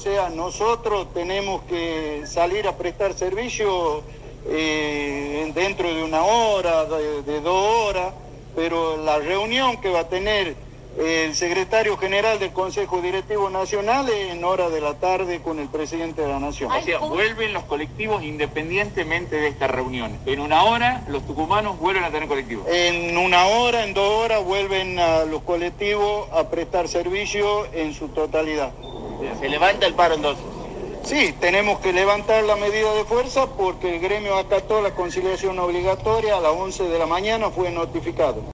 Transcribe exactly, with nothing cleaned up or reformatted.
sea, nosotros tenemos que salir a prestar servicio eh, dentro de una hora, de, de dos horas, pero la reunión que va a tener el secretario general del Consejo Directivo Nacional es en hora de la tarde con el presidente de la Nación. O sea, vuelven los colectivos independientemente de esta reunión. En una hora los tucumanos vuelven a tener colectivos. En una hora, en dos horas vuelven a los colectivos a prestar servicio en su totalidad. ¿Se levanta el paro entonces? Sí, tenemos que levantar la medida de fuerza porque el gremio acató la conciliación obligatoria a las once de la mañana, fue notificado.